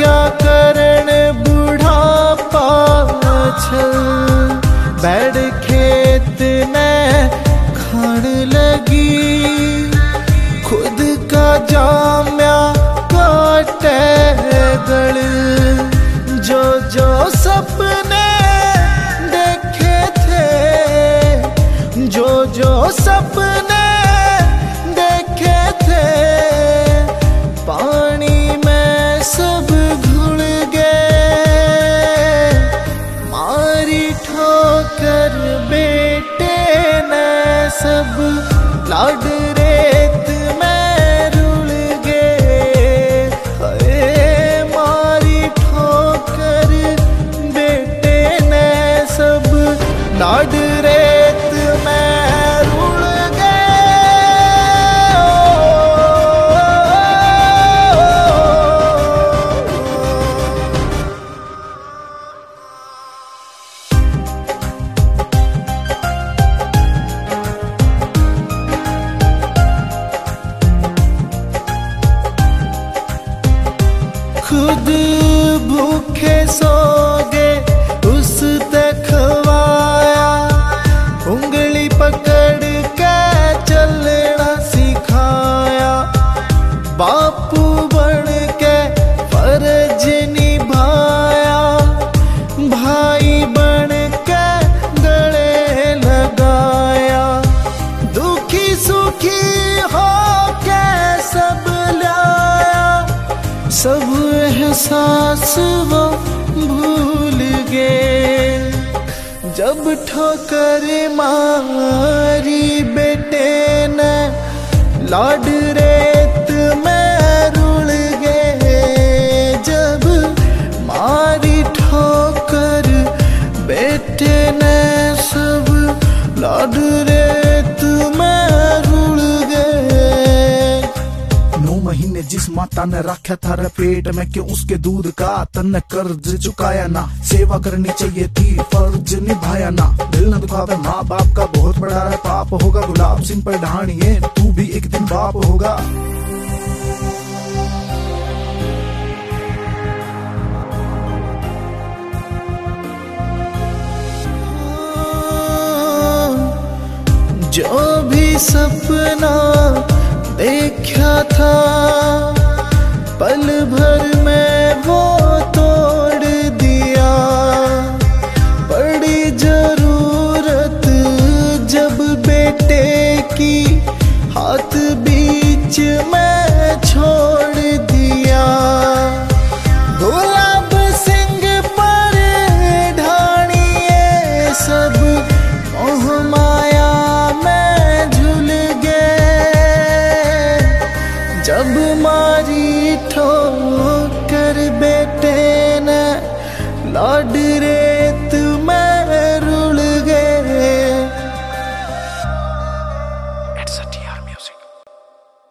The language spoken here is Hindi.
क्या करण बुढ़ापा छल, बैठ खेत में खाण लगी, खुद का जाम्या काटे गल। जो जो सपने देखे थे, जो जो सपने देखे थे, पानी में सब घुल गए। मारी ठोकर बेटे ने सब, लाड रेत में रुल गए। हाय मारी ठोकर बेटे ने सब, लाड रेत में रुल गए। खुद भूखे सो गए उस तक खवाया, उंगली पकड़ के चलना सिखाया। बापू बन के फर्ज निभाया, भाई बन के गले लगाया। दुखी सुखी हो के सब लाया, सब एहसास वो भूल गए। जब ठोकर मारी बेटे ने, लाड रेत में रुल गए। जब मारी ठोकर बेटे ने सब, लाड रेत में रुल गए। 9 महीने जिस माता ने रखा था पेट में, क्यों उसके दूध का तन कर्ज चुकाया ना। सेवा करनी चाहिए थी फर्ज निभाया ना। दिल न दुखावे माँ बाप का बहुत बड़ा पाप होगा। गुलाब सिंह पर ढाणिए तू भी एक दिन बाप होगा। जो भी सपना देखा था, पल भर में वो तोड़ दिया। बड़ी जरूरत जब बेटे की, हाथ बीच में छोड़ दिया। गुलाब सिंह पर ढाणिए सब, मोह माया में झूल गए। जब मारी ठोकर बेटे ने, लाड रे